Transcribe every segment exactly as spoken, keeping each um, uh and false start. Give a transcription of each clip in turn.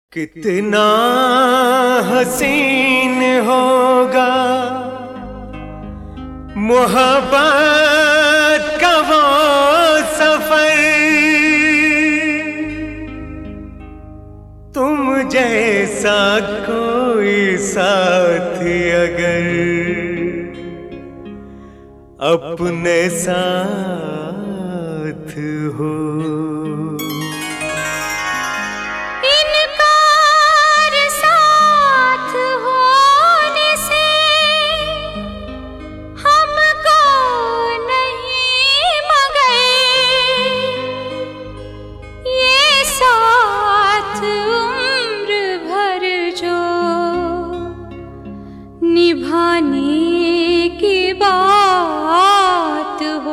कितना हसीन होगा मोहब्बत का वो सफर, तुम जैसा कोई साथी अगर अपने साथ हो। निभाने की बात हो।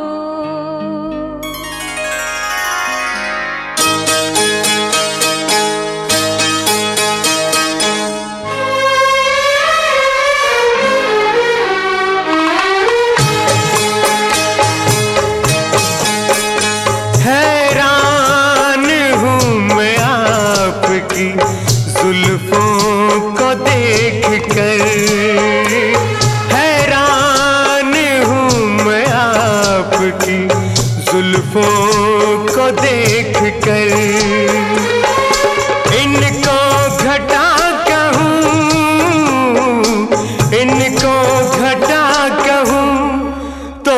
हैरान हूँ मैं आपकी जुल्फों को देख कर, जुल्फों को देख कर। इनको घटा कहूँ, इनको घटा कहूँ तो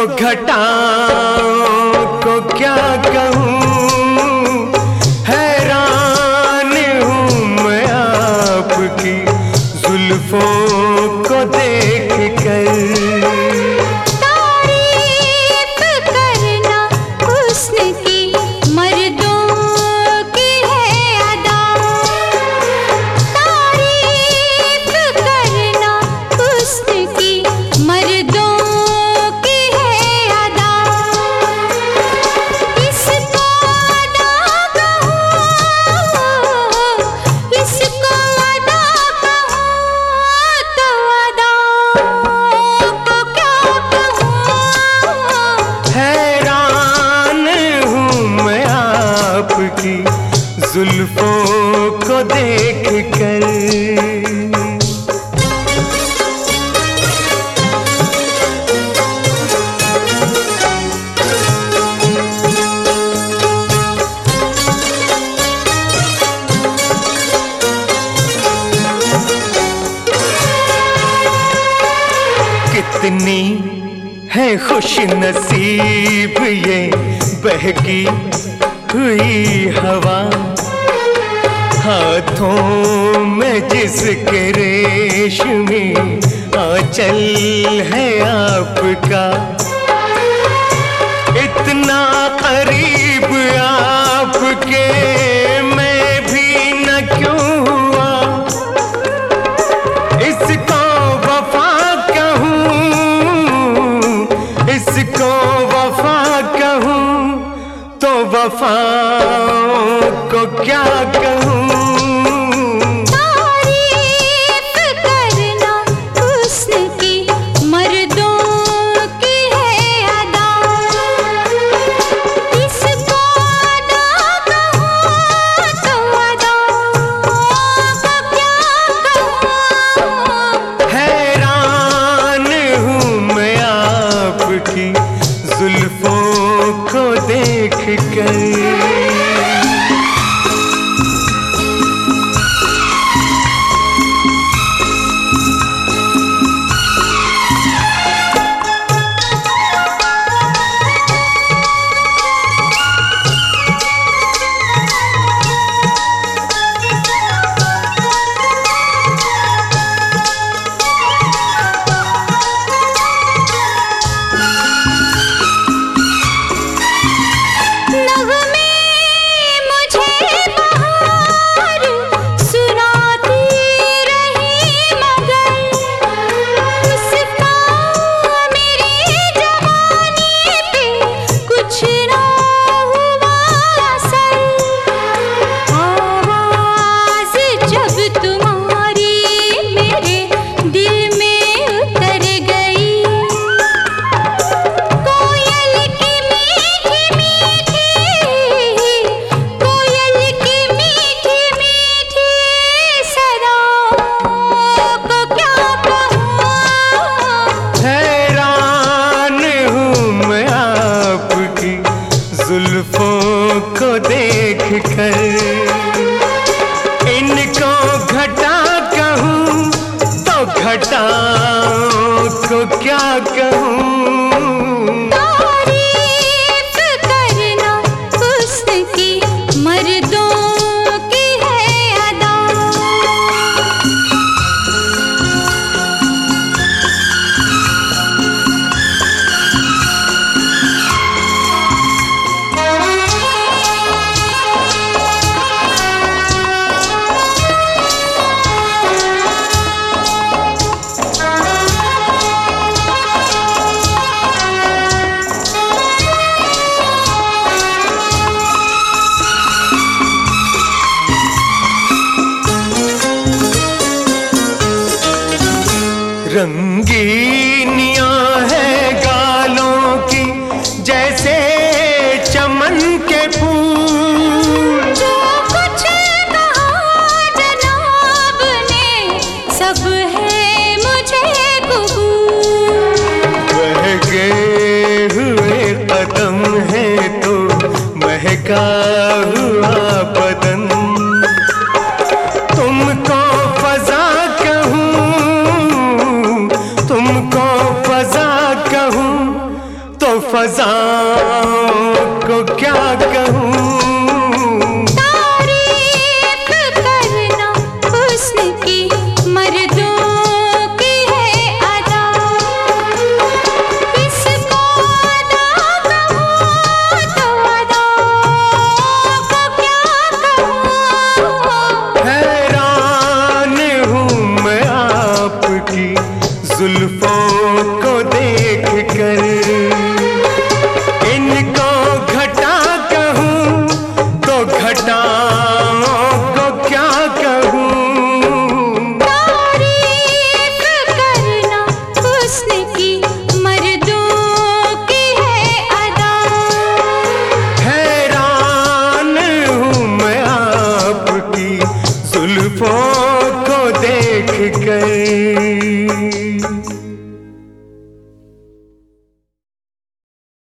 घटाओं को क्या कहूँ। हैरान हूँ मैं आपकी जुल्फों को देख कर। जुल्फों को देख कर कितनी है खुश नसीब ये बहकी हुई हवा, हाथों में जिसके रेशमी आंचल है आपका। इतना करीब आपके मैं भी न क्यों हुआ। इसको वफा कहूँ, इसको वफा कहूँ तो वफाओं को क्या कहूँ। इसको रंगीनियां है गालों की जैसे चमन के फूल। जो कुछ कहा जनाब ने सब है मुझे कबूल। बहके हुए कदम है तो महका हुआ बदन। तुमको फजा कहूँ, तुमको फजा कहूँ तो फजा